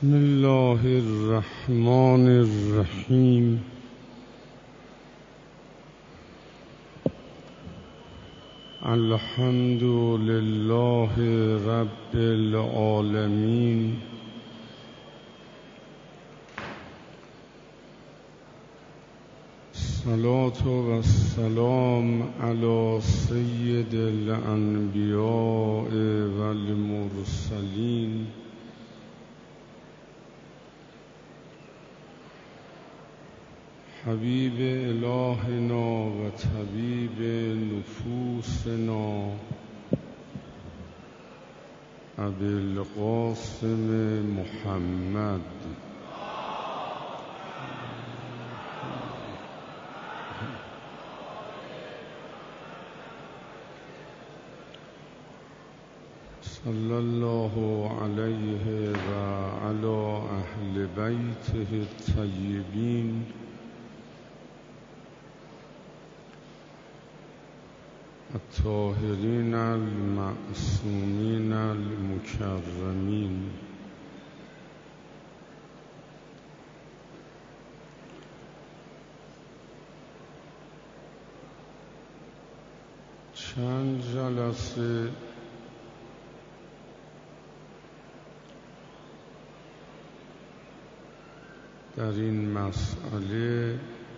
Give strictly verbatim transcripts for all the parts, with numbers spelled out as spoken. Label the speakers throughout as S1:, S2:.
S1: بسم الله الرحمن الرحیم. الحمد لله رب العالمین. الصلاة و السلام علی سید الانبیاء و المرسلین حبیب الهنا و طبیب نفوسنا ابی القاسم محمد صلی الله علیه و علی اهل بیته الطیبین الطاهرین المعصومین المکرمین. چند جلسه در این مسئله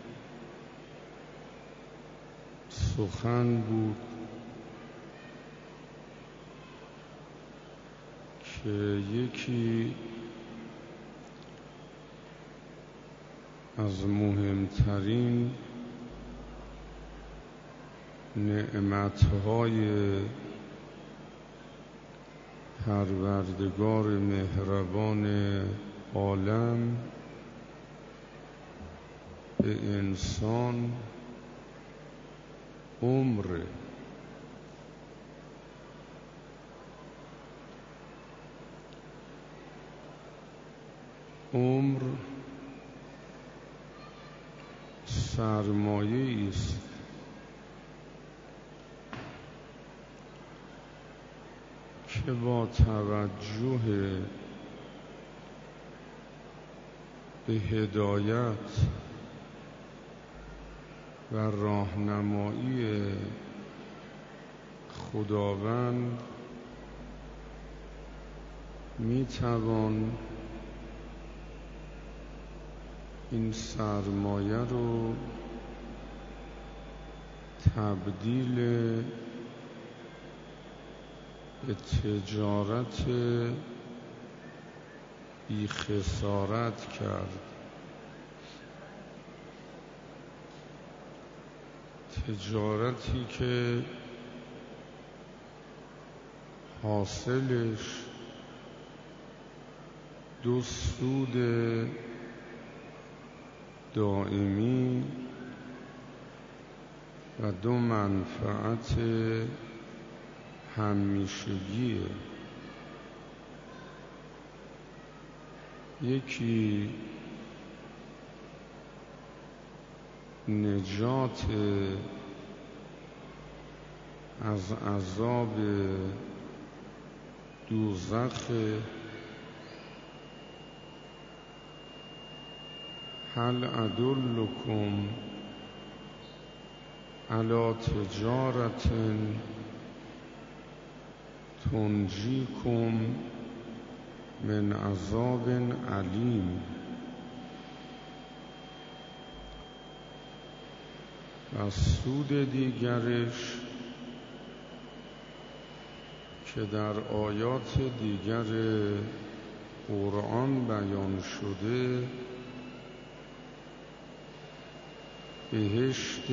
S1: سخن بود که یکی از مهمترین نعمتهای پروردگار مهربان عالم به انسان عمر عمر سرمایه است که با توجه به هدایت و راهنمایی خداوند می توان این سرمایه رو تبدیل به تجارت بی خسارت کرد. تجارتی که حاصلش دو سود دائمی و دو منفعت همیشگیه. یکی نجات از عذاب دوزخ. هل ادلکم علی تجارت تنجیکم من عذاب علیم. و سود دیگرش که در آیات دیگر قرآن بیان شده بهشت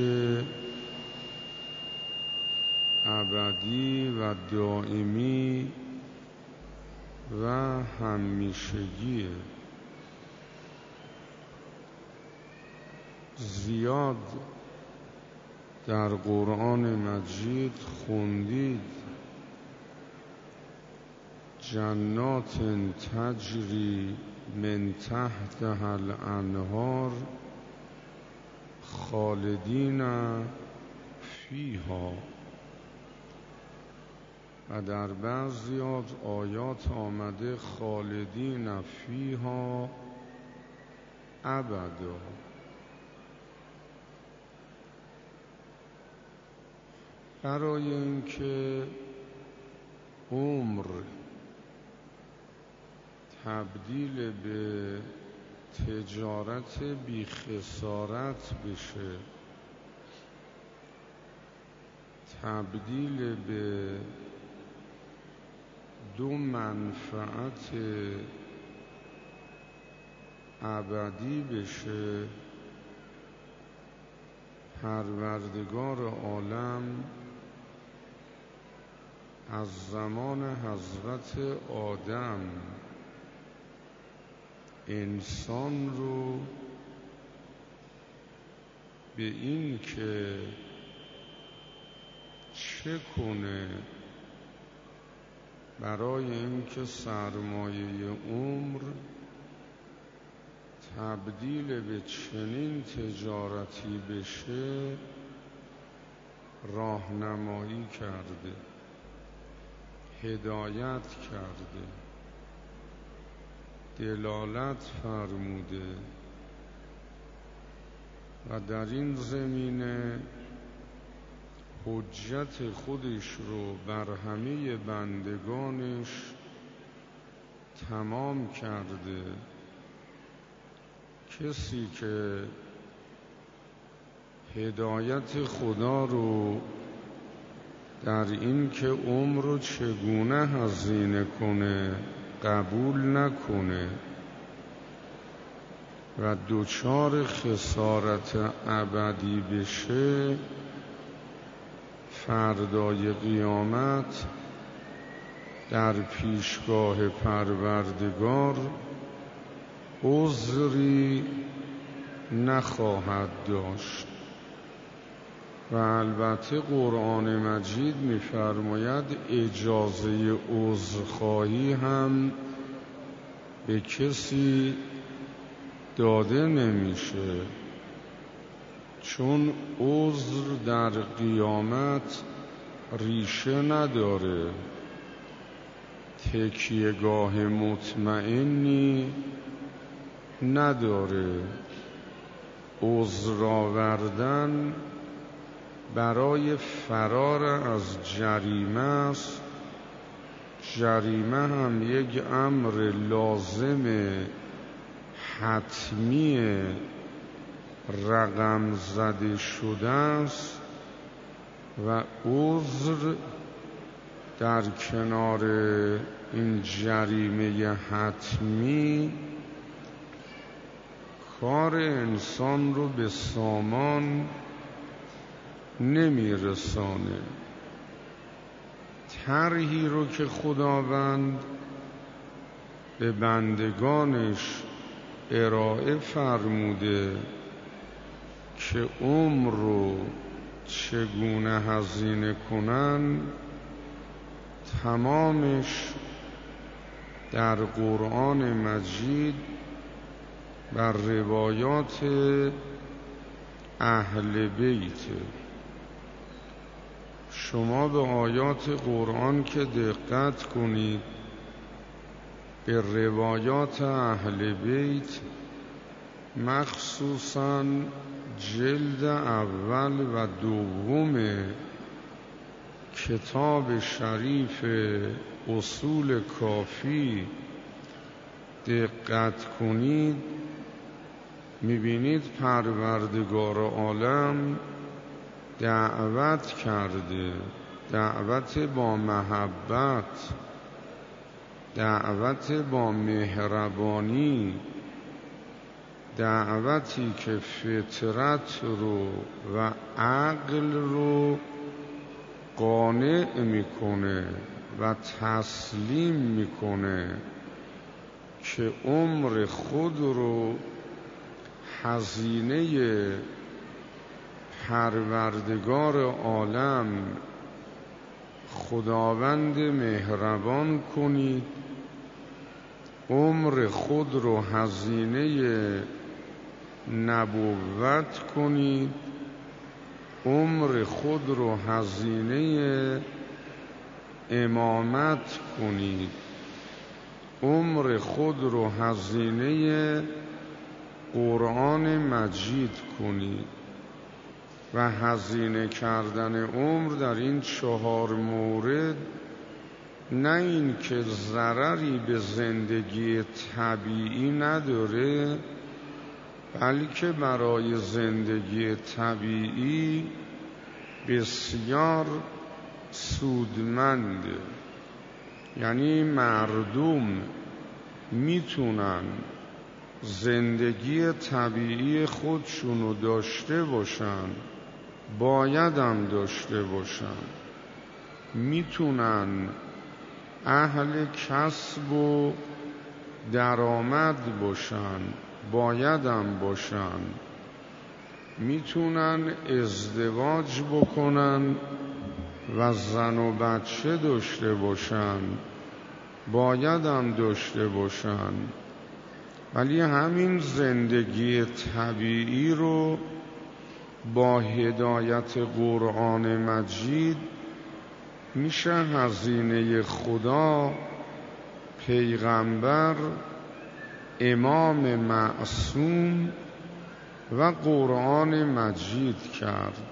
S1: ابدی و دائمی و همیشگیه. زیاد در قرآن مجید خوندید جنات تجری من تحتها الانهار خالدین فیها و در بعضی از آیات آمده خالدین فیها ابدا. برای اینکه عمر تبدیل به تجارت بی خسارت بشه، تبدیل به دو منفعت ابدی بشه، پروردگار عالم از زمان حضرت آدم انسان رو به این که چه کنه برای اینکه سرمایه عمر تبدیل به چنین تجارتی بشه راهنمایی کرده، هدایت کرده، دلالت فرموده و در این زمینه حجت خودش رو بر همه بندگانش تمام کرده. کسی که هدایت خدا رو در این که عمر رو چگونه هزینه کنه قبول نکنه و دوچار خسارت ابدی بشه، فردای قیامت در پیشگاه پروردگار عذری نخواهد داشت. و البته قرآن مجید می‌فرماید اجازه عذرخواهی هم به کسی داده نمیشه، چون عذر در قیامت ریشه نداره، تکیهگاه مطمئنی نداره. عذر آوردن برای فرار از جریمه است. جریمه هم یک امر لازم حتمی رقم زده شده است و عذر در کنار این جریمه حتمی کار انسان رو به سامان نمیرسانه. طرحی رو که خداوند به بندگانش ارائه فرموده که عمر رو چگونه هزینه کنن، تمامش در قرآن مجید بر روایات اهل بیت. شما به آیات قرآن که دقت کنید، به روایات اهل بیت مخصوصاً جلد اول و دوم کتاب شریف اصول کافی دقت کنید، میبینید پروردگار عالم دعوت کرده، دعوت با محبت، دعوت با مهربانی، دعوتی که فطرت رو و عقل رو قانع میکنه و تسلیم میکنه که عمر خود رو هزینه پروردگار عالم خداوند مهربان کنید، عمر خود رو هزینه نبوت کنید، عمر خود رو هزینه امامت کنید، عمر خود رو هزینه قرآن مجید کنید. و هزینه کردن عمر در این چهار مورد نه این که ضرری به زندگی طبیعی نداره، بلکه برای زندگی طبیعی بسیار سودمنده. یعنی مردم میتونن زندگی طبیعی خودشونو داشته باشن، بایدم داشته باشن، میتونن اهل کسب و درآمد باشن، بایدم باشن، میتونن ازدواج بکنن و زن و بچه داشته باشن، بایدم داشته باشن. ولی همین زندگی طبیعی رو با هدایت قرآن مجید میشه هزینه خدا، پیغمبر، امام معصوم و قرآن مجید کرد.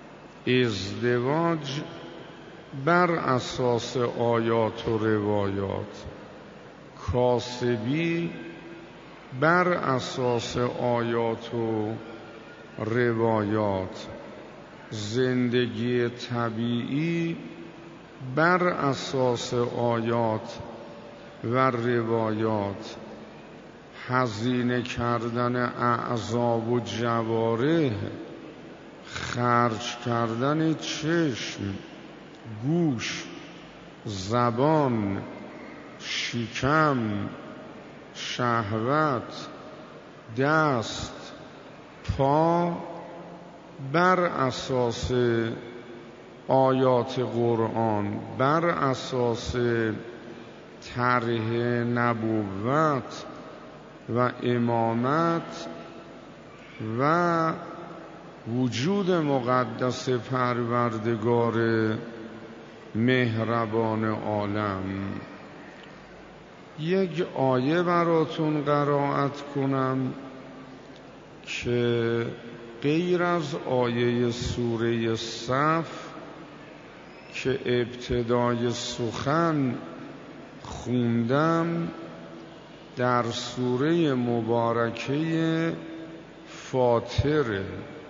S1: ازدواج بر اساس آیات و روایات، کاسبی بر اساس آیات و روایات، زندگی طبیعی بر اساس آیات و روایات، هزینه کردن اعضا و جوارح، خرج کردن چشم، گوش، زبان، شکم، شهوت، دست، پا، بر اساس آیات قرآن، بر اساس طرح نبوت و امامت و وجود مقدس پروردگار مهربان عالم. یک آیه براتون قرائت کنم که غیر از آیه سوره صف که ابتدای سخن خوندم، در سوره مبارکه فاطره.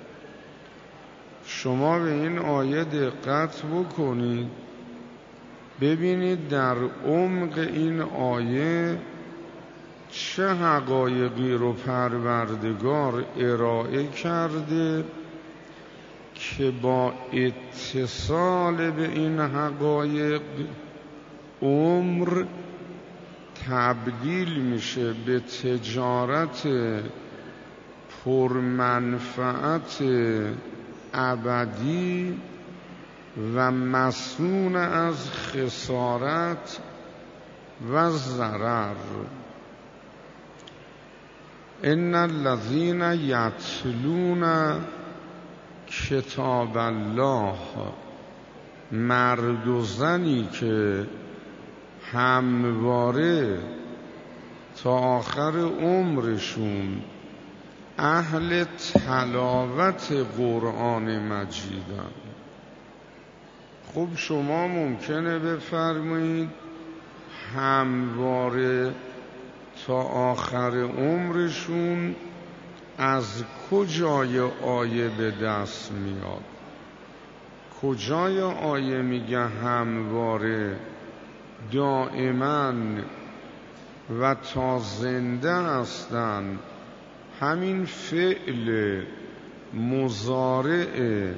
S1: شما به این آیه دقت بکنید، ببینید در عمق این آیه چه حقایقی رو پروردگار ارائه کرده که با اتصال به این حقایق عمر تبدیل میشه به تجارت پرمنفعت ابدی و مصون از خسارت و ضرر. ان الذين یتلون کتاب الله، مرد و زنی که همواره تا آخر عمرشون اهل تلاوت قرآن مجیدن. خب شما ممکنه بفرمایید همواره تا آخر عمرشون از کجای آیه به دست میاد؟ کجای آیه میگه همواره، دائما و تا زنده هستن؟ همین فعل مضارع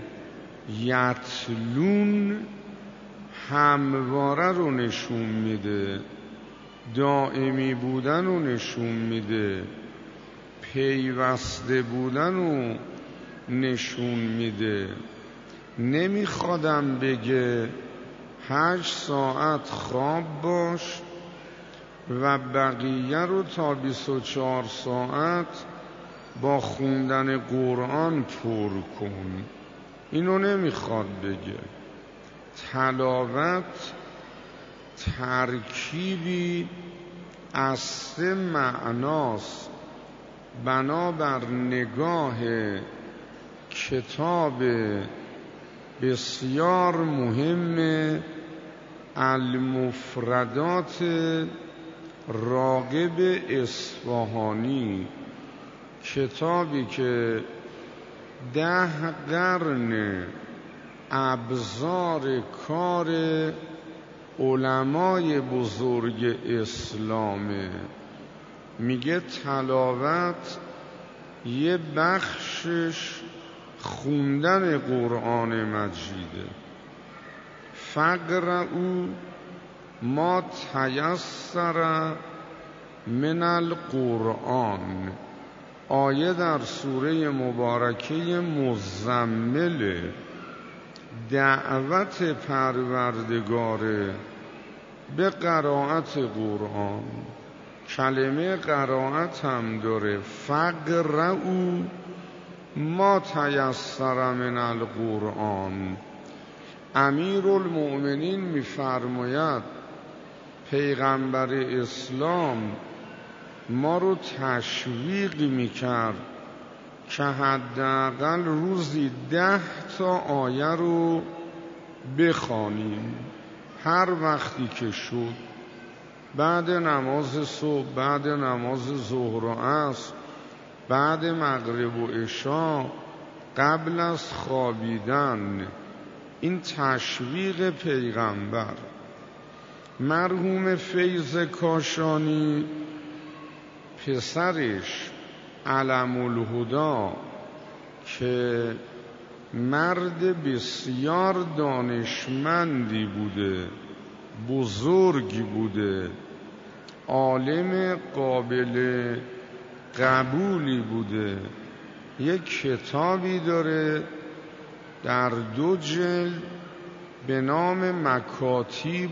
S1: یتلون همواره رو نشون میده، دائمی بودن رو نشون میده، پیوسته بودن رو نشون میده. نمیخوادم بگه هشت ساعت خواب باش و بقیه رو تا بیست و چهار ساعت با خوندن قرآن پر کن. اینو نمیخواد بگه. تلاوت ترکیبی از سه معناست بنابر نگاه کتاب بسیار مهم المفردات راغب اصفهانی، کتابی که ده قرن ابزار کار علمای بزرگ اسلامه. میگه تلاوت یه بخشش خوندن قرآن مجیده. فقرؤ ما تیسر من القرآن، آیه در سوره مبارکه مزمل، دعوت پروردگاره به قرائت قرآن. کلمه قرائت هم داره، فقرؤ ما تیسر من القرآن. امیرالمؤمنین می‌فرماید پیغمبر اسلام ما رو تشویق میکرد که حداقل روزی ده تا آیه رو بخوانیم. هر وقتی که شد، بعد نماز صبح، بعد نماز ظهر و عصر، بعد مغرب و عشا، قبل از خوابیدن. این تشویق پیغمبر. مرحوم فیض کاشانی پسرش علم الهدا که مرد بسیار دانشمندی بوده، بزرگی بوده، عالم قابل قبولی بوده، یک کتابی داره در دو جلد به نام مکاتیب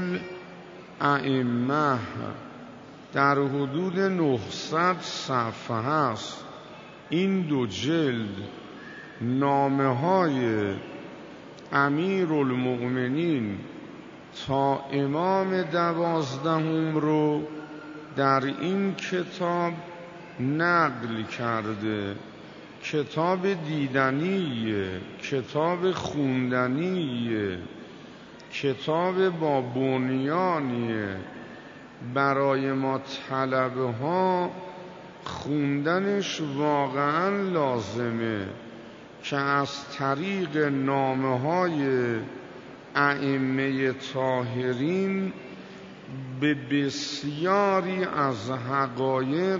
S1: الائمه، در حدود نهصد صفحه است. این دو جلد نامه های امیرالمؤمنین تا امام دوازدهم رو در این کتاب نقل کرده. کتاب دیدنیه، کتاب خوندنیه، کتاب با بنیانیه. برای ما طلبه ها خوندنش واقعا لازمه که از طریق نامه های ائمه طاهرین به بسیاری از حقایق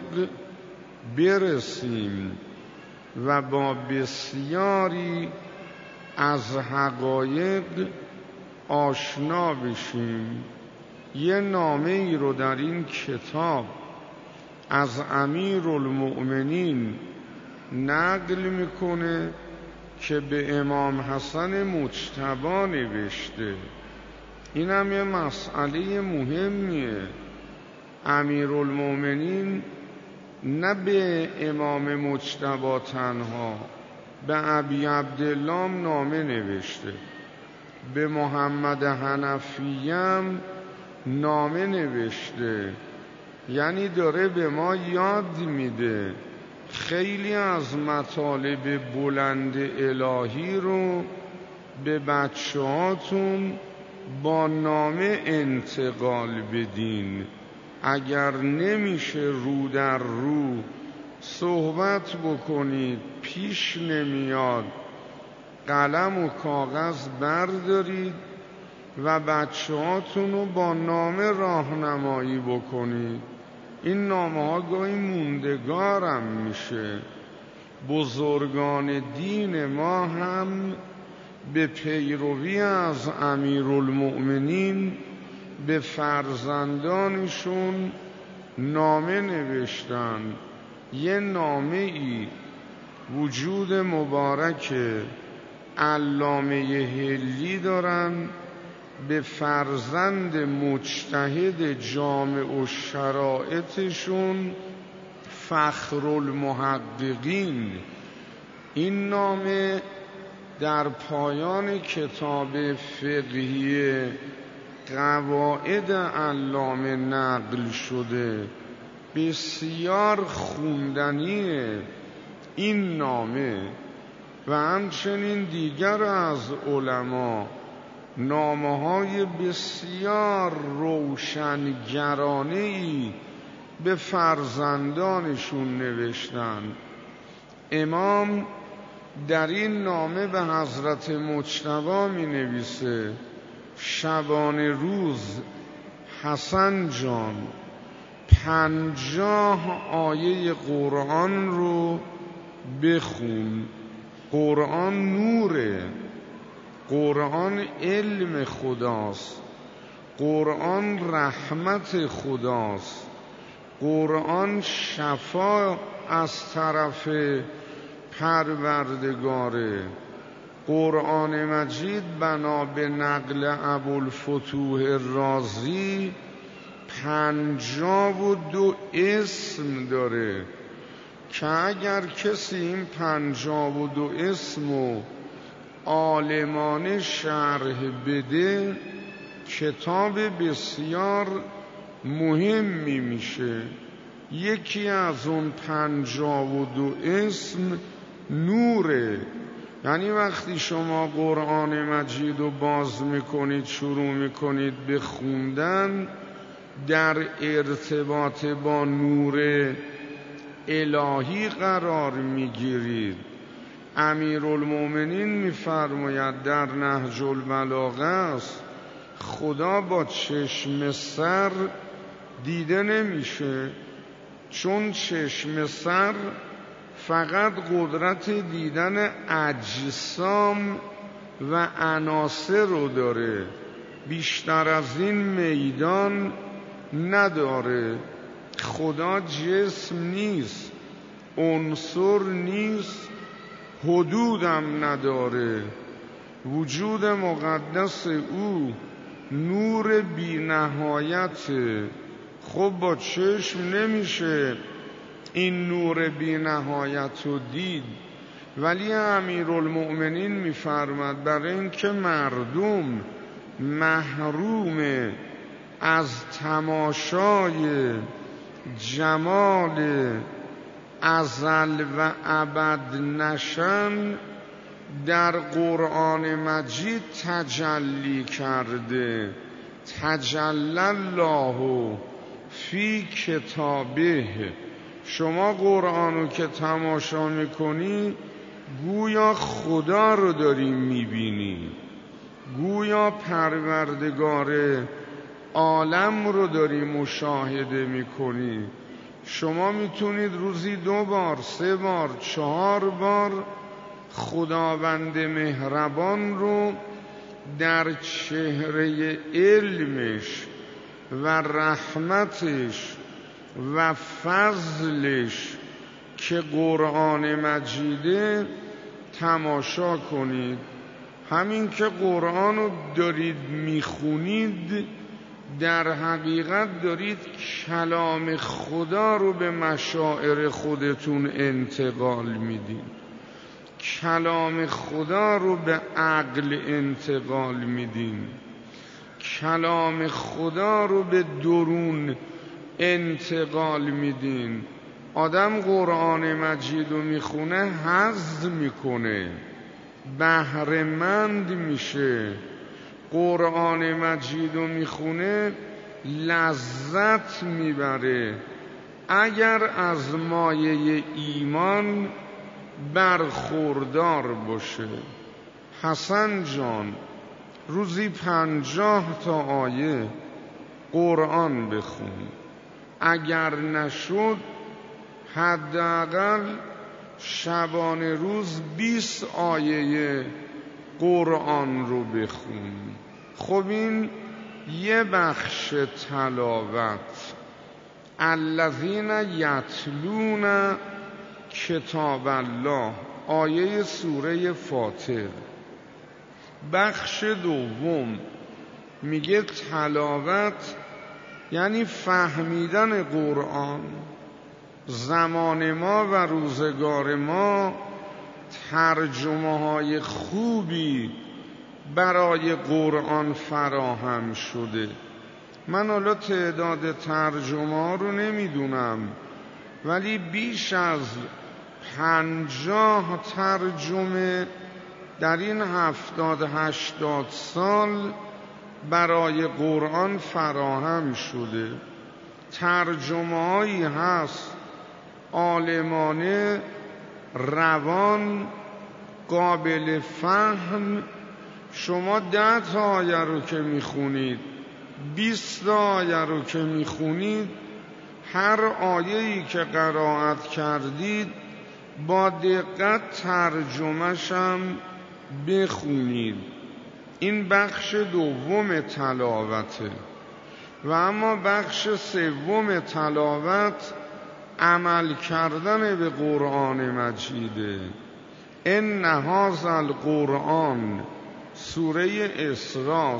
S1: برسیم و با بسیاری از حقایق آشنا بشیم. یه نامه ای رو در این کتاب از امیرالمؤمنین نقل میکنه که به امام حسن مجتبی نوشته. این هم یه مسئله مهمیه. امیرالمؤمنین نه به امام مجتبی تنها، به ابی عبدالله نامه نوشته، به محمد حنفی هم نامه نوشته. یعنی داره به ما یاد میده خیلی از مطالب بلند الهی رو به بچه هاتون با نامه انتقال بدین. اگر نمیشه رو در رو صحبت بکنید، پیش نمیاد، قلم و کاغذ بردارید و بچه هاتون رو با نامه راهنمایی بکنید. این نامه ها گاهی موندگارم میشه. بزرگان دین ما هم به پیروی از امیرالمؤمنین به فرزندانشون نامه نوشتن. یه نامه ای وجود مبارک علامه حلی دارن به فرزند مجتهد جامع الشرائطشون فخرالمحققین. این نامه در پایان کتاب فقهی قواعد علامه نقل شده بسیار خوندنیه این نامه و همچنین دیگر از علما نامه های بسیار روشنگرانه‌ای به فرزندانشون نوشتن. امام در این نامه به حضرت مجتبی می نویسه شبانه روز حسن جان پنجاه آیه قرآن رو بخون. قرآن نوره، قرآن علم خداست، قرآن رحمت خداست، قرآن شفا از طرف پروردگاره. قرآن مجید بنا به نقل ابوالفتوح رازی پنجاه و دو اسم داره که اگر کسی این پنجاه و دو اسم و عالمانه شرح بده کتاب بسیار مهمی میشه. یکی از اون پنجاه و دو اسم نوره، یعنی وقتی شما قرآن مجید رو باز میکنید شروع میکنید به خوندن در ارتباط با نور الهی قرار میگیرید. امیرالمومنین میفرماید در نهج البلاغه است خدا با چشم سر دیده نمیشه، چون چشم سر فقط قدرت دیدن اجسام و عناصر رو داره، بیشتر از این میدان نداره. خدا جسم نیست، عنصر نیست، حدودم نداره. وجود مقدس او نور بی نهایته. خب با چشم نمیشه این نور بی نهایت رو دید، ولی امیرالمؤمنین میفرماد برای اینکه مردم محروم از تماشای جمال ازل و ابد نشن در قرآن مجید تجلی کرده. تجلی الله فی کتابه. شما قرآن رو که تماشا میکنی گویا خدا رو داری میبینی، گویا پروردگار عالم رو داری مشاهده میکنی. شما میتونید روزی دو بار، سه بار، چهار بار خداوند مهربان رو در چهره علمش و رحمتش و فضلش که قرآن مجیده تماشا کنید. همین که قرآن رو دارید میخونید در حقیقت دارید کلام خدا رو به مشاعر خودتون انتقال میدین، کلام خدا رو به عقل انتقال میدین، کلام خدا رو به درون انتقال میدین. آدم قرآن مجید رو میخونه هضم میکنه، بهره‌مند میشه. قرآن مجید رو میخونه لذت میبره اگر از مایه ایمان برخوردار باشه. حسن جان روزی پنجاه تا آیه قرآن بخون، اگر نشد حداقل شبانه روز بیست آیه قرآن رو بخون. خب این یه بخش تلاوت. الذین یتلون کتاب الله، آیه سوره فاطر. بخش دوم میگه تلاوت یعنی فهمیدن قرآن. زمان ما و روزگار ما ترجمه های خوبی برای قرآن فراهم شده. من حالا تعداد ترجمه رو نمیدونم، ولی بیش از پنجاه ترجمه در این هفتاد هشتاد سال برای قرآن فراهم شده. ترجمه هایی هست عالمانه، روان، قابل فهم. شما ده تا آیه رو که میخونید، بیست تا آیه رو که میخونید، هر آیه‌ای که قرائت کردید با دقت ترجمه‌ش هم بخونید. این بخش دوم تلاوته. و اما بخش سوم تلاوت عمل کردن به قرآن مجیده. ان هذا القرآن، سوره اسراء،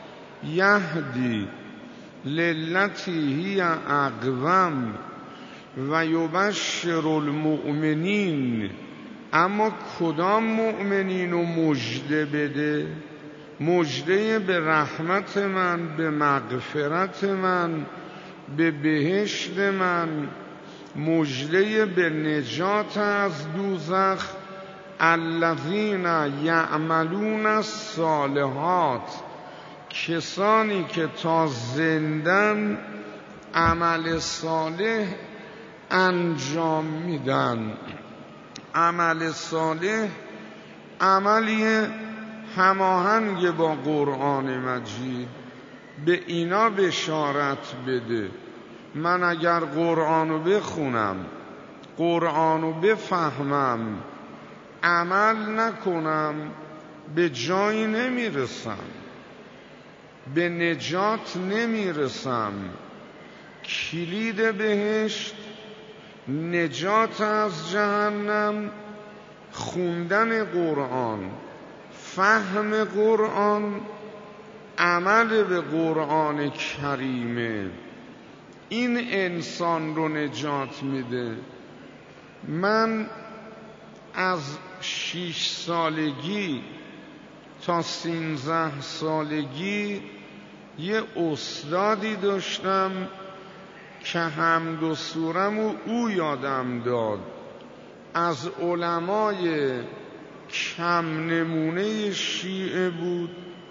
S1: یهدی للتی هی اقوم و یبشر المؤمنین. اما کدام مؤمنین رو مژده بده؟ مژده به رحمت من، به مغفرت من، به بهشت من، مژده به نجات از دوزخ. الذین یعملون الصالحات، کسانی که تا زندن عمل صالح انجام میدن. عمل صالح عملی هماهنگ با قرآن مجید. به اینا بشارت بده. من اگر قرآن رو بخونم، قرآن رو بفهمم، عمل نکنم، به جایی نمیرسم، به نجات نمیرسم. کلید بهشت، نجات از جهنم، خوندن قرآن، فهم قرآن، عمل به قرآن کریمه. این انسان رو نجات میده. من از شش سالگی تا سینزده سالگی یه استادی داشتم که حمد و سورم و او یادم داد. از علمای کم نمونه شیعه بود،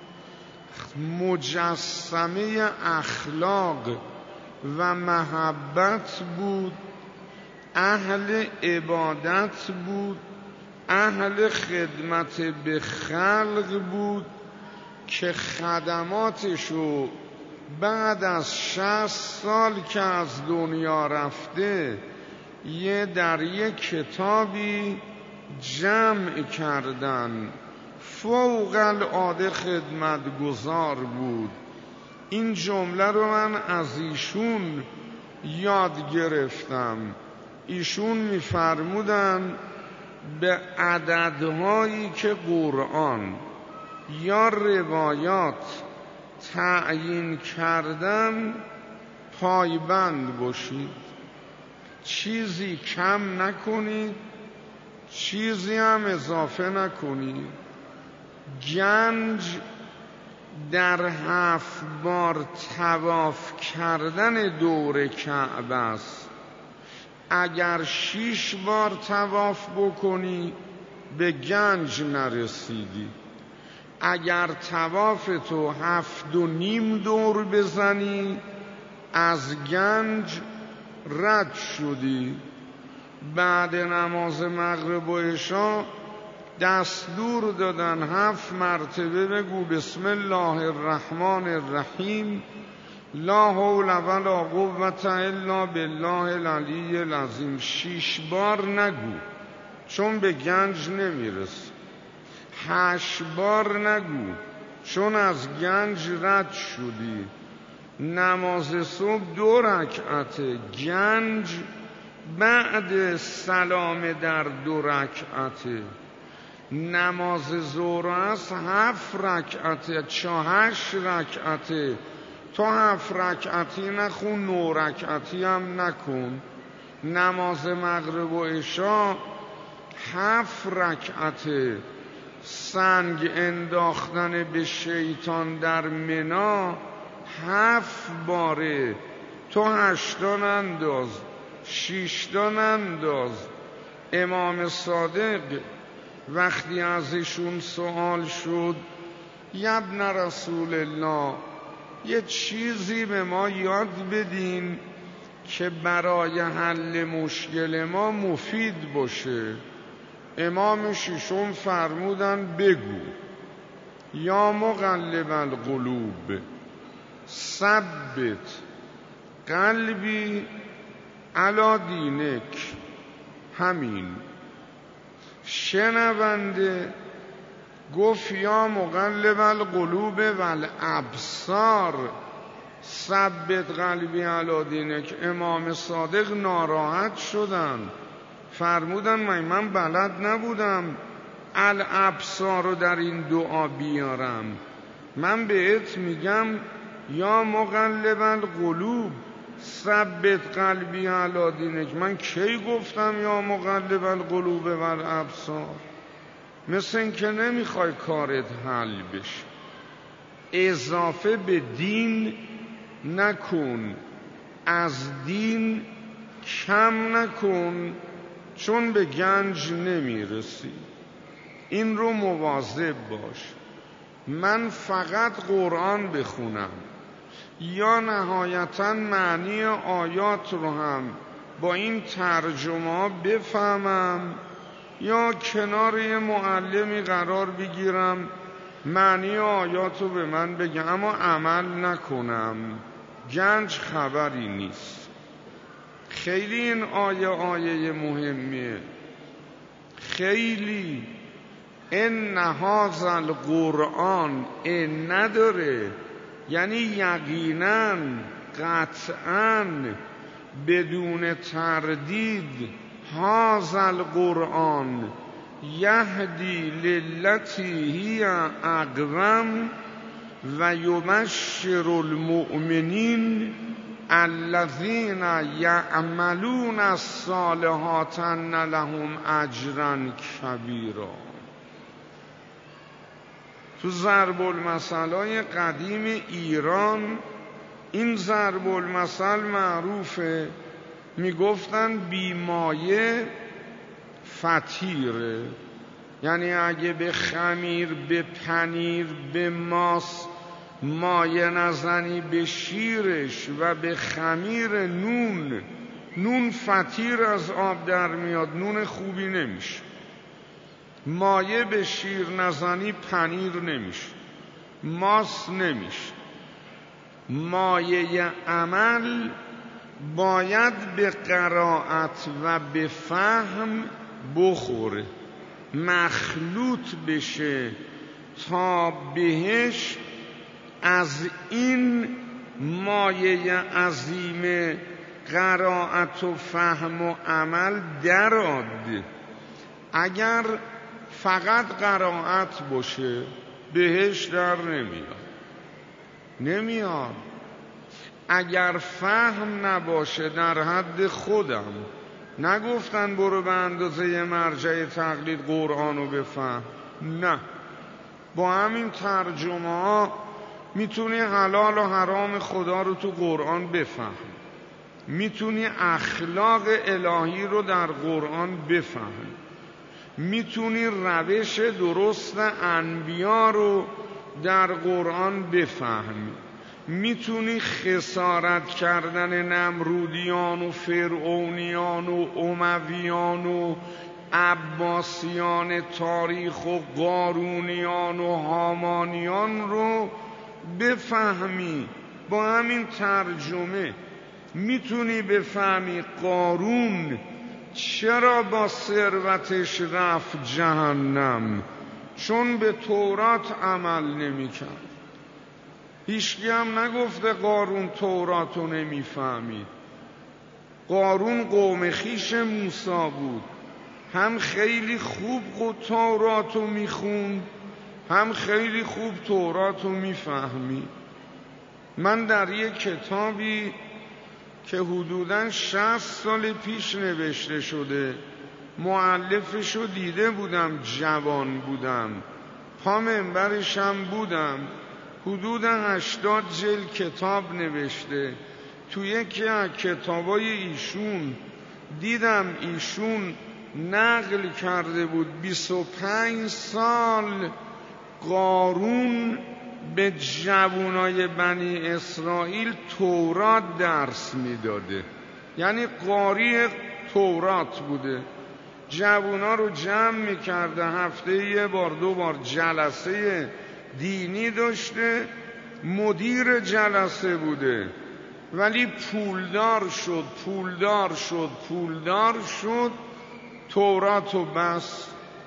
S1: مجسمه اخلاق و محبت بود، اهل عبادت بود، اهل خدمت به خلق بود که خدماتشو بعد از شصت سال که از دنیا رفته یه در یک کتابی جمع کردن. فوق العاده خدمتگزار بود. این جمله رو من از ایشون یاد گرفتم. ایشون می‌فرمودن به عددهایی که قرآن یا روایات تعیین کردن پایبند باشید، چیزی کم نکنید، چیزی هم اضافه نکنید. گنج در هفت بار طواف کردن دور کعبه است. اگر شش بار طواف بکنی به گنج نرسیدی. اگر طواف تو هفت و نیم دور بزنی از گنج رد شدی. بعد نماز مغرب و عشا دستور دادن هفت مرتبه بگو بسم الله الرحمن الرحیم، لا حول ولا قوة الا بالله العلی العظیم. شش بار نگو چون به گنج نمیرسی. هشت بار نگو چون از گنج رد شدی. نماز صبح دو رکعت، گنج بعد سلام در دو رکعت. نماز ظهر است هفت رکعت، چه هشت رکعت. تو هفت رکعتی نخون، نو رکعتی هم نکن. نماز مغرب و عشا هفت رکعت، سنگ انداختن به شیطان در منا هفت باره، تو هشتان انداز، شیشتان انداز. امام صادق وقتی ازشون سوال شد یبن رسول الله یه چیزی به ما یاد بدین که برای حل مشکل ما مفید باشه، امام ششم فرمودن بگو یا مقلب القلوب ثبت قلبی علی دینک. همین. شنونده گفت یا مقلب القلوب والابصار ثبت قلبی علی دینک. امام صادق ناراحت شدن، فرمودن من من بلد نبودم الابصار رو در این دعا بیارم، من بهت میگم یا مقلب القلوب ثبت قلبی علی دینک. من کی گفتم یا مقلب القلوب والابصار؟ مثل این که نمیخوای کارت حل بشه. اضافه به دین نکن، از دین کم نکن، چون به گنج نمیرسی. این رو مواظب باش. من فقط قرآن بخونم یا نهایتاً معنی آیات رو هم با این ترجمه بفهمم یا کنار یه معلمی قرار بگیرم معنی آیات رو به من بگم اما عمل نکنم، گنج خبری نیست. خیلی این آیه آیه مهمیه، خیلی. ان هذا القرآن این نداره، یعنی یقینا قطعا بدون تردید هذا القرآن یهدی للتی هی اقوم و یبشر المؤمنین الذین یعملون الصالحات ان لهم اجرا کبیرا. تو ضرب المثل‌های قدیم ایران این ضرب المثل معروفه، میگفتن بیمایه فطیره، یعنی اگه به خمیر، به پنیر، به ماس مایه نزنی به شیرش و به خمیر نون، نون فطیر از آب در میاد، نون خوبی نمیشه. مایه به شیر نزنی پنیر نمیشه، ماس نمیشه. مایه عمل باید به قرائت و به فهم بخوره، مخلوط بشه تا بهش از این مایه عظیم قرائت و فهم و عمل درآد. اگر فقط قرائت باشه بهش در نمیاد نمیاد اگر فهم نباشه در حد خودم، نگفتن برو به اندازه مرجع تقلید قرآنو بفهم، نه، با همین ترجمه ها میتونی حلال و حرام خدا رو تو قرآن بفهم، میتونی اخلاق الهی رو در قرآن بفهم، میتونی روش درست انبیا رو در قرآن بفهمی، میتونی خسارت کردن نمرودیان و فرعونیان و امویان و عباسیان تاریخ و قارونیان و هامانیان رو بفهمی. با همین ترجمه میتونی بفهمی قارون چرا با ثروتش رفت جهنم، چون به تورات عمل نمی کرد. هیچکی هم نگفته قارون تورات رو نمی فهمید. قارون قوم خیش موسی بود، هم خیلی خوب تورات رو می خوند، هم خیلی خوب تورات رو می فهمید. من در یک کتابی که حدوداً شصت سال پیش نوشته شده، مؤلفش رو دیده بودم، جوان بودم، پا منبرشم بودم، حدود هشتاد جلد کتاب نوشته. تو یکی از کتابای ایشون دیدم ایشون نقل کرده بود بیست و پنج سال قارون به جوانای بنی اسرائیل تورات درس میداده، یعنی قاری تورات بوده. جوونا رو جمع میکرده، هفته یه بار دو بار جلسه دینی داشته، مدیر جلسه بوده، ولی پولدار شد پولدار شد پولدار شد تورات و بس،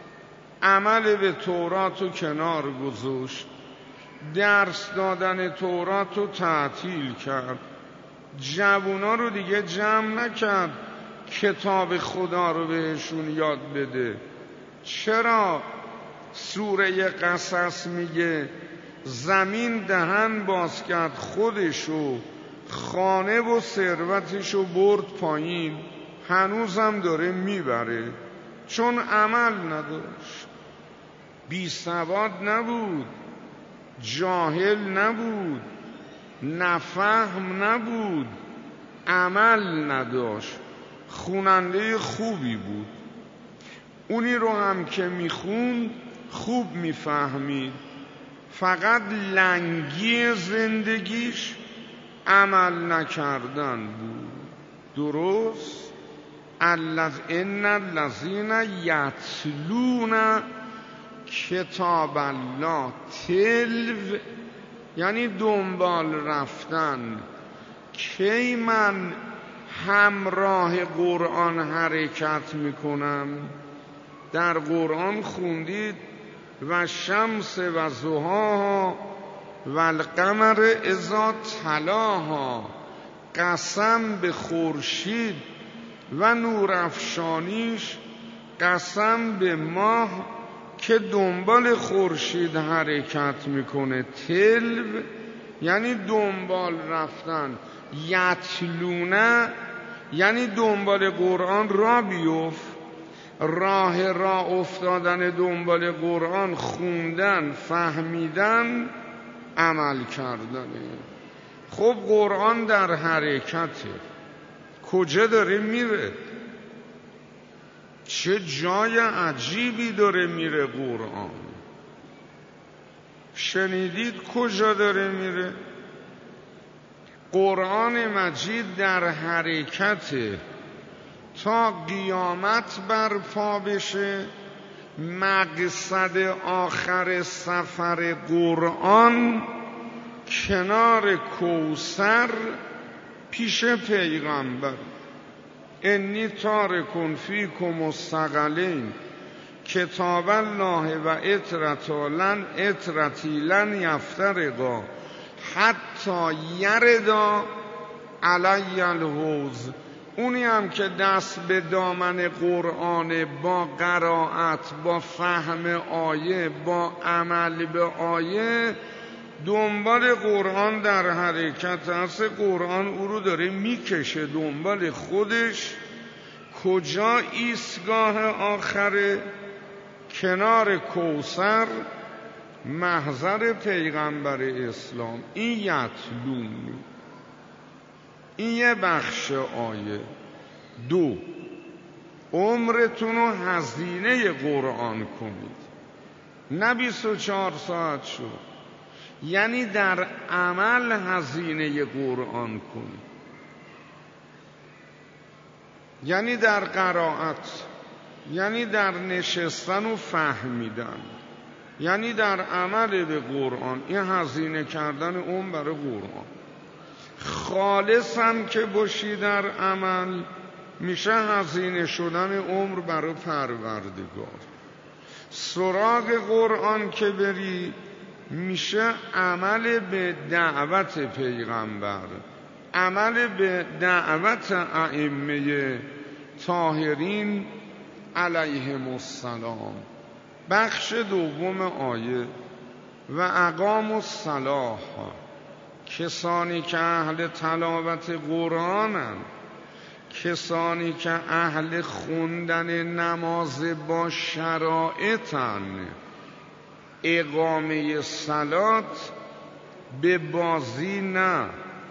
S1: عمل به تورات رو کنار گذاشت، درس دادن تورات رو تعطیل کرد، جوونا رو دیگه جمع نکرد کتاب خدا رو بهشون یاد بده. چرا سوره قصص میگه زمین دهن باز کرد خودشو، خانه و ثروتشو برد پایین، هنوزم داره میبره؟ چون عمل نداشت، بی سواد نبود، جاهل نبود، نفهم نبود، عمل نداشت، خوننده خوبی بود. اونی رو هم که میخوند خوب میفهمید، فقط لنگی زندگیش عمل نکردن بود. درست؟ ان الذین یتلون کتاب الله، تلو یعنی دنبال رفتن. کی من همراه قرآن حرکت میکنم؟ در قرآن خوندید و شمس و ضحاها و القمر اذا تلاها، قسم به خورشید و نورافشانیش، قسم به ماه که دنبال خورشید حرکت میکنه. تلو یعنی دنبال رفتن، یتلونه یعنی دنبال قرآن را بیفت، راه را افتادن دنبال قرآن، خوندن، فهمیدن، عمل کردنه. خب قرآن در حرکته، کجا داره میره؟ چه جای عجیبی داره میره قرآن. شنیدید کجا داره میره؟ قرآن مجید در حرکته تا قیامت برپا بشه. مقصد آخر سفر قرآن کنار کوثر پیش پیغمبر. انی تارکن فیکم الثقلین کتاب الله و اطرتا لن اطرتی لن یفترقا حتی یردا علی الحوض. اونی هم که دست به دامن قرآن، با قرائت، با فهم آیه، با عمل به آیه، دنبال قرآن در حرکت هست. قرآن او رو داره میکشه دنبال خودش. کجا ایستگاه آخره؟ کنار کوثر، محضر پیغمبر اسلام. این یتلون، این یه بخش آیه. دو، عمرتون رو هزینه قرآن کنید. نه بیست و چهار ساعت شد، یعنی در عمل هزینه قرآن کنید، یعنی در قرائت، یعنی در نشستن و فهمیدن، یعنی در عمل به قرآن. این هزینه کردن عمر برای قرآن. خالص هم که باشی در عمل، میشه هزینه شدن عمر برای پروردگار. سراغ قرآن که بری، میشه عمل به دعوت پیغمبر، عمل به دعوت ائمه طاهرین علیهم السلام. بخش دوم آیه و اقام الصلاة، کسانی که اهل تلاوت قرآنن، کسانی که اهل خوندن نماز با شرایطن، اقامه صلات به بازی نه،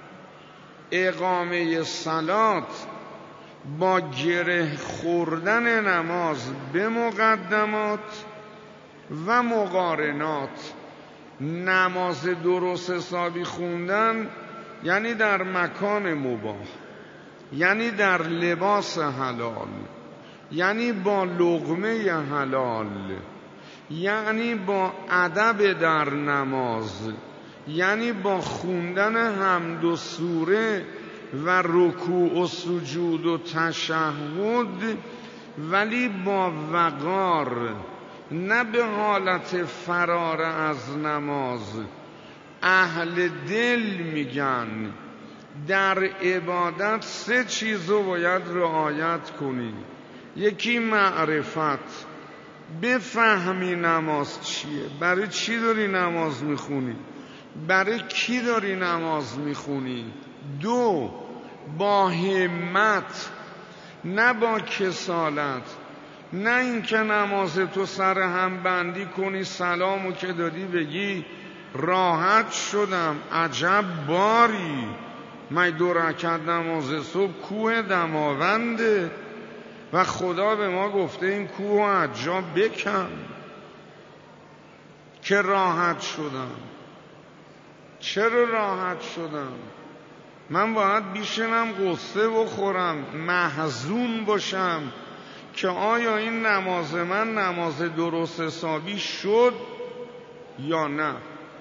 S1: اقامه صلات با گره خوردن نماز به مقدمات و مقارنات. نماز درست حسابی خوندن یعنی در مکان مباح، یعنی در لباس حلال، یعنی با لقمه حلال، یعنی با ادب در نماز، یعنی با خوندن حمد و سوره و رکوع و سجود و تشهد، ولی با وقار، نه به حالت فرار از نماز. اهل دل میگن در عبادت سه چیزو باید رعایت کنی. یکی معرفت، بفهمی نماز چیه، برای چی داری نماز میخونی، برای کی داری نماز میخونی. دو، با همت، نه با کسالت، نه اینکه نماز تو سر هم بندی کنی سلامو که دادی بگی راحت شدم، عجب باری، من دو رکعت نماز صبح کوه دماونده و خدا به ما گفته این کوه از جا بکن که راحت شدم. چرا راحت شدم؟ من باید بیشنم قصه بخورم، محزون باشم که آیا این نماز من نماز درست حسابی شد یا نه.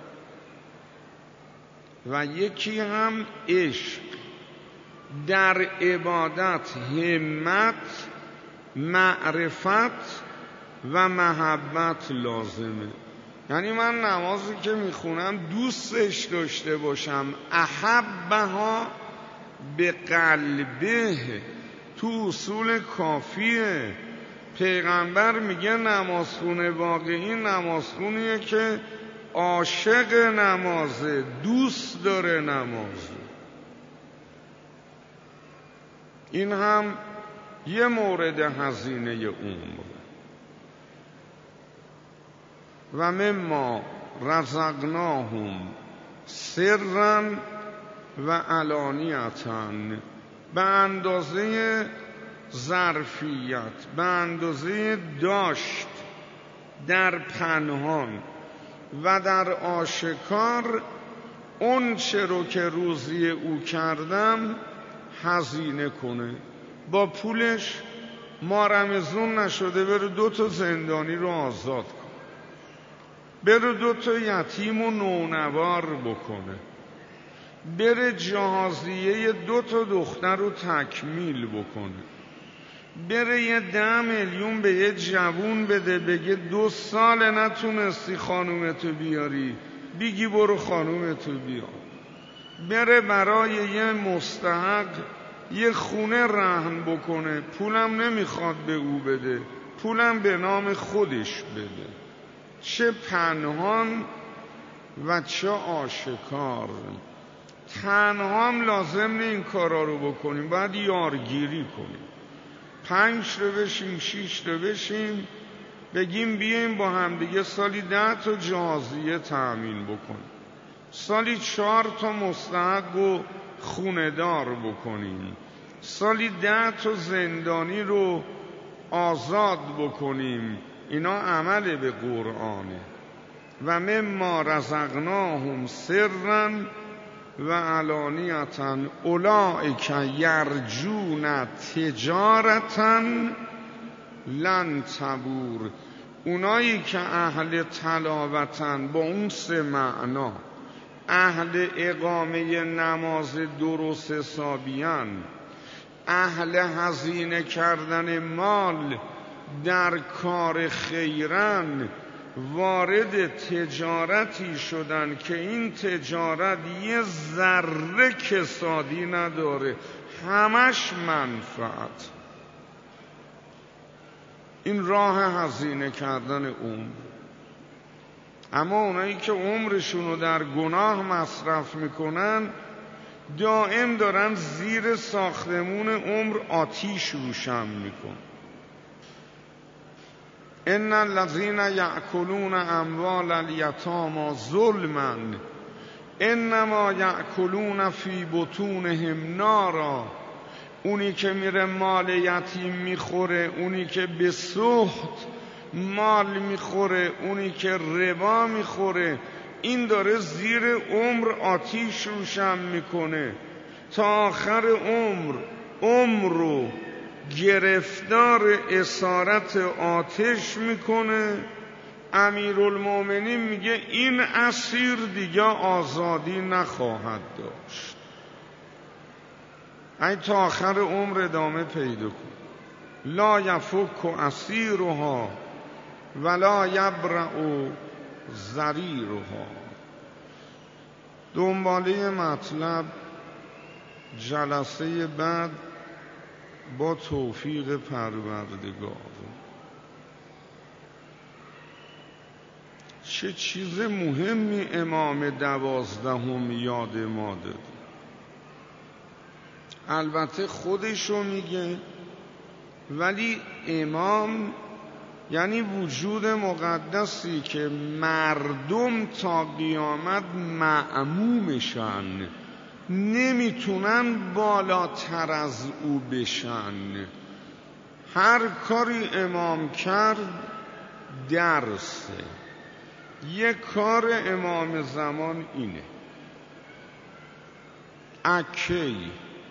S1: و یکی هم عشق، در عبادت همت، معرفت و محبت لازمه. یعنی من نمازی که میخونم دوستش داشته باشم، احبها به قلبه، تو اصول کافیه. پیغمبر میگه نمازخونه واقعی نمازخونیه که عاشق نمازه، دوست داره نمازه. این هم یه مورد هزینه عمر. و مما رزقناهم سرا و علانیتا، به اندازه ظرفیت، به اندازه داشت در پنهان و در آشکار، اون چه رو که روزی او کردم هزینه کنه. با پولش ما رمزون نشده بره دو تا زندانی رو آزاد کنه، بره دو تا یتیم و نونوار بکنه، بره جهازیه دو تا دختر رو تکمیل بکنه، بره یه ده میلیون به یه جوون بده، بگه دو سال نتونستی خانومتو بیاری، بگی برو خانومتو بیار. بره برای یه مستحق یه خونه رهن بکنه، پولم نمیخواد به او بده، پولم به نام خودش بده. چه پنهان و چه آشکار. تنهام لازم نه این کارا رو بکنیم، باید یارگیری کنیم. پنج رو بشیم، شیش رو بشیم، بگیم بیایم با همدیگه سالی ده تا جهازیه تأمین بکنیم، سالی چهار تا مستحق و خوندار بکنیم، سالی ده تا زندانی رو آزاد بکنیم. اینا عمل به قرآنه. و مما رزقناهم سرا و علانیتا اولئک یرجون تجارتا لن تبور. اونایی که اهل تلاوتن، با اون سه معنا، اهل اقامه نماز درست حسابیان، اهل هزینه کردن مال در کار خیرن، وارد تجارتی شدن که این تجارت یه ذره کسادی نداره، همش منفعت. این راه هزینه کردن عمر. اما اونایی که عمرشون رو در گناه مصرف میکنن، دائم دارن زیر ساختمون عمر آتیش روشن میکن. ان الذین یأکلون اموال الیتامی ظلما انما یأکلون فی بطونهم نارا. اونی که میره مال یتیم میخوره، اونی که به سخت مال میخوره، اونی که ربا میخوره، این داره زیر عمر آتیش روشن میکنه تا آخر عمر عمر رو گرفتار اسارت آتش میکنه. امیرالمومنین میگه این اسیر دیگه آزادی نخواهد داشت. ای تا آخر عمر ادامه پیدا کن. لا یفک اسیرها ولا یبرأ ضریرها. دنباله مطلب جلسه بعد با توفیق پروردگار. چه چیز مهمی امام دوازدهم یاد ما داد. البته خودشو میگه، ولی امام یعنی وجود مقدسی که مردم تا قیامت معمومشن، نمیتونن بالاتر از او بشن. هر کاری امام کرد درسه. یک کار امام زمان اینه، اکی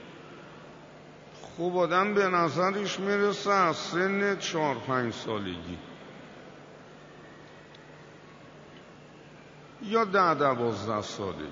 S1: خوب آدم به نظرش میرسه از سن چهار پنج سالگی یا ده دوازده سالگی،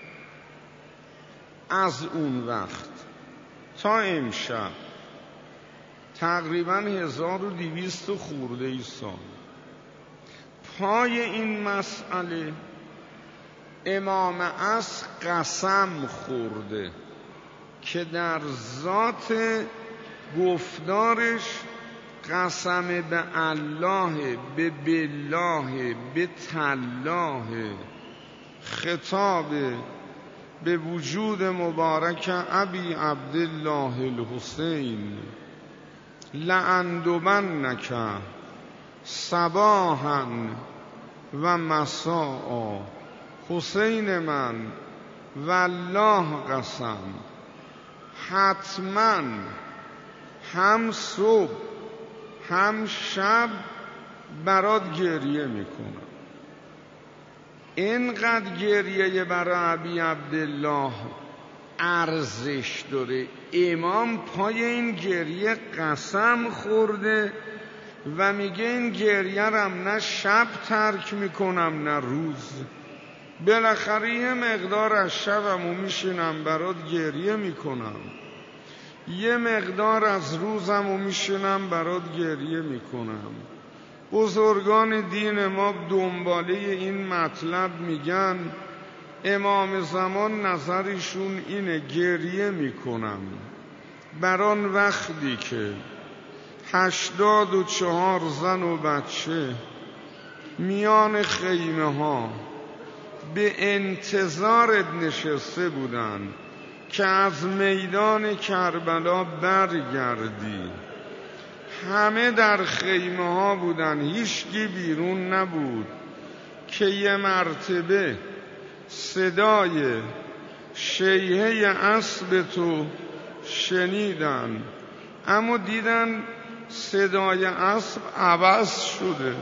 S1: از اون وقت تا امشب تقریبا هزار و دویست خورده ای سال پای این مسئله امام عصر قسم خورده که در ذات گفتارش قسم به الله، به بالله، به تالله، خطاب به وجود مبارک ابی عبدالله الحسین لأندبنک صباحا و مساء. حسین من والله قسم حتما هم صبح هم شب برات گریه میکنم. اینقدر گریه برای ابی عبدالله ارزش داره. امام پای این گریه قسم خورده و میگه این گریه رم نه شب ترک میکنم نه روز. بالاخره یه مقدار از شبمو میشینم برات گریه میکنم، یه مقدار از روزمو میشینم برات گریه میکنم. بزرگان دین ما دنباله این مطلب میگن امام زمان نظرشون اینه، گریه میکنم بران وقتی که هشتاد و چهار زن و بچه میان خیمه ها به انتظارت نشسته بودن که از میدان کربلا برگردی. همه در خیمه ها بودن، هیچکی بیرون نبود که یه مرتبه صدای شیهه اسب تو شنیدن، اما دیدن صدای اسب عوض شده.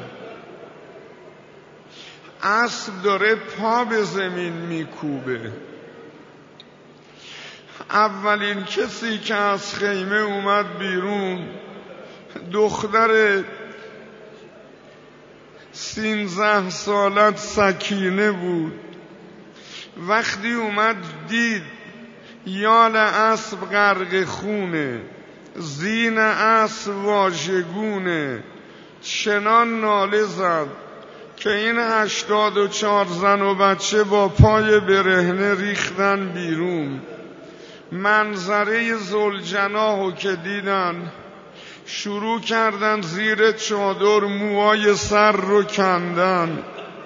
S1: اسب داره پا به زمین میکوبه. اولین کسی که از خیمه اومد بیرون دختر سینزده سالت سکینه بود. وقتی اومد دید یال اسب غرق خونه، زین اسب واژگونه، چنان ناله زد که این هشتاد و چهار زن و بچه با پای برهنه ریختن بیرون. منظره ذوالجناحو که دیدن شروع کردن زیر چادر موهای سر رو کندن،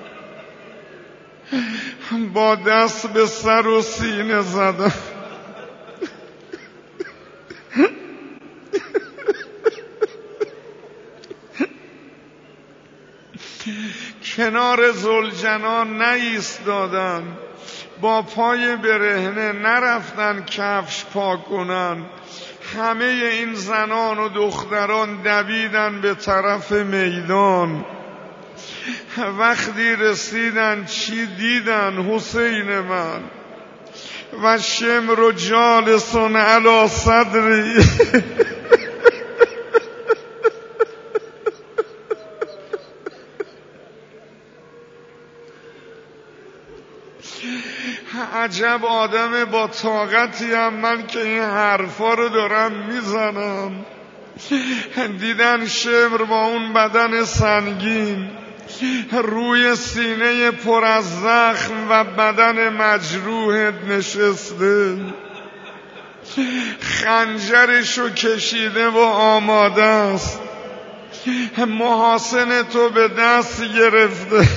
S1: با دست به سر و سینه زدن. کنار ذوالجلال نایستادن، با پای برهنه نرفتن کفش پاک کنن. همه این زنان و دختران دویدن به طرف میدان. وقتی رسیدن چی دیدن؟ حسین من و شمر جالسون علی صدری. عجب آدم با طاقتی هم من که این حرفا رو دارم میزنم. دیدن شمر با اون بدن سنگین، روی سینه پر از زخم و بدن مجروح نشسته، خنجرشو کشیده و آماده است، محاسن تو به دست گرفته.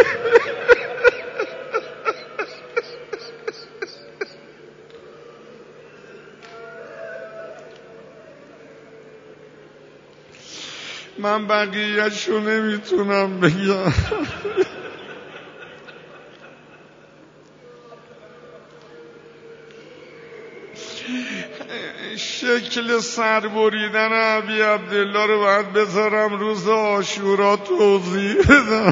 S1: من بقیه‌شو نمیتونم بگم. شکل سربریدن ابی عبدالله رو باید بذارم روز عاشورا توضیح بدم.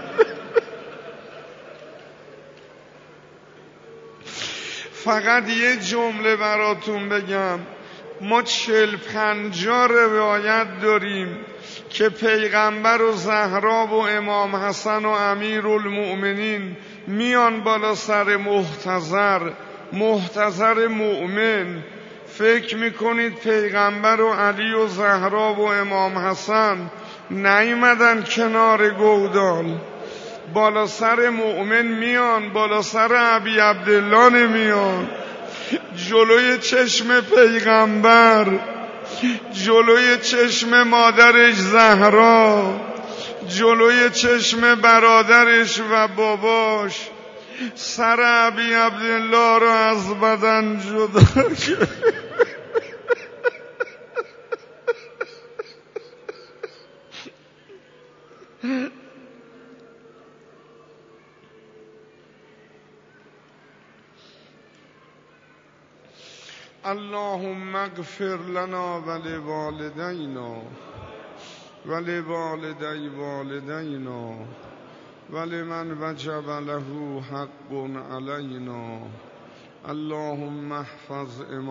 S1: فقط یه جمله براتون بگم. ما چل پنجاه روایت داریم که پیغمبر و زهرا و امام حسن و امیرالمؤمنین میان بالا سر محتضر. محتضر مؤمن. فکر میکنید پیغمبر و علی و زهرا و امام حسن نیومدن کنار گودال؟ بالا سر مؤمن میان، بالا سر ابی عبدالله نمیان. جلوی چشم پیغمبر، جلوی چشم مادرش زهرا، جلوی چشم برادرش و باباش سر ابی عبدالله رو از بدن جدا کرد. اللهم اغفر لنا ولوالدینا ولوالدی والدینا ولمن وجب له حق علینا. اللهم احفظ